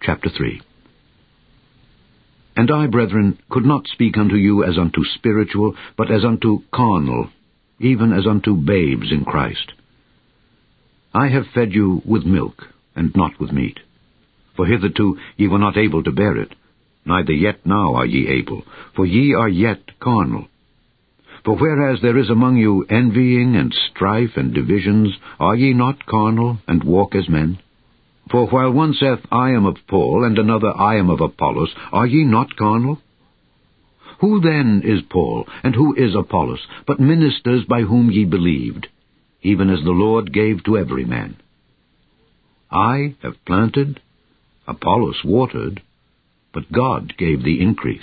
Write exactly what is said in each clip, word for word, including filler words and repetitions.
chapter three. And I, brethren, could not speak unto you as unto spiritual, but as unto carnal, even as unto babes in Christ. I have fed you with milk, and not with meat. For hitherto ye were not able to bear it, neither yet now are ye able, for ye are yet carnal. For whereas there is among you envying and strife and divisions, are ye not carnal, and walk as men? For while one saith, I am of Paul, and another, I am of Apollos, are ye not carnal? Who then is Paul, and who is Apollos, but ministers by whom ye believed, even as the Lord gave to every man? I have planted, Apollos watered, but God gave the increase.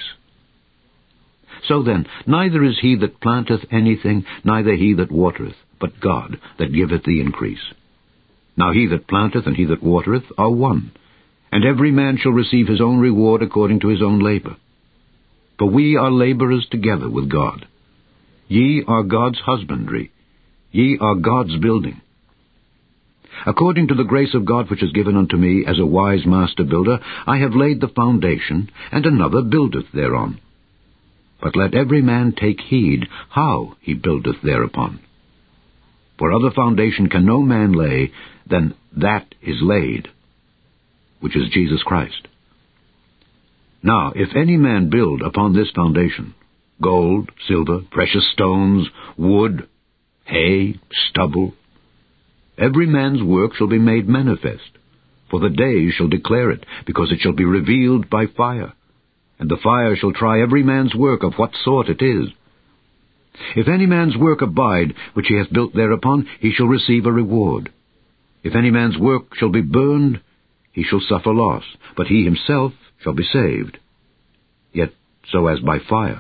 So then, neither is he that planteth anything, neither he that watereth, but God that giveth the increase. Now he that planteth and he that watereth are one, and every man shall receive his own reward according to his own labor. For we are laborers together with God. Ye are God's husbandry, ye are God's building. According to the grace of God which is given unto me as a wise master builder, I have laid the foundation, and another buildeth thereon. But let every man take heed how he buildeth thereupon. For other foundation can no man lay than that is laid, which is Jesus Christ. Now, if any man build upon this foundation, gold, silver, precious stones, wood, hay, stubble, every man's work shall be made manifest, for the day shall declare it, because it shall be revealed by fire, and the fire shall try every man's work of what sort it is. If any man's work abide, which he hath built thereupon, he shall receive a reward. If any man's work shall be burned, he shall suffer loss, but he himself shall be saved, yet so as by fire.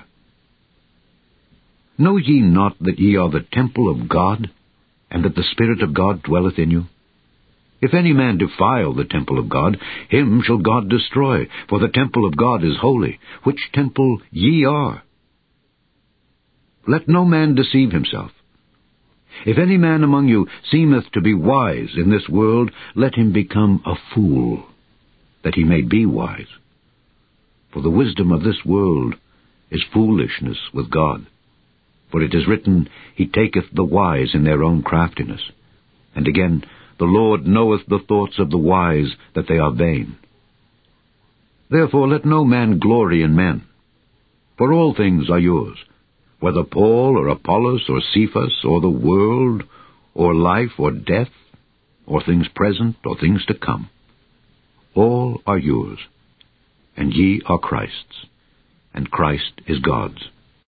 Know ye not that ye are the temple of God, and that the Spirit of God dwelleth in you? If any man defile the temple of God, him shall God destroy, for the temple of God is holy, which temple ye are. Let no man deceive himself. If any man among you seemeth to be wise in this world, let him become a fool, that he may be wise. For the wisdom of this world is foolishness with God. For it is written, He taketh the wise in their own craftiness. And again, the Lord knoweth the thoughts of the wise, that they are vain. Therefore let no man glory in men. For all things are yours, whether Paul or Apollos or Cephas or the world, or life or death, or things present or things to come. All are yours, and ye are Christ's, and Christ is God's.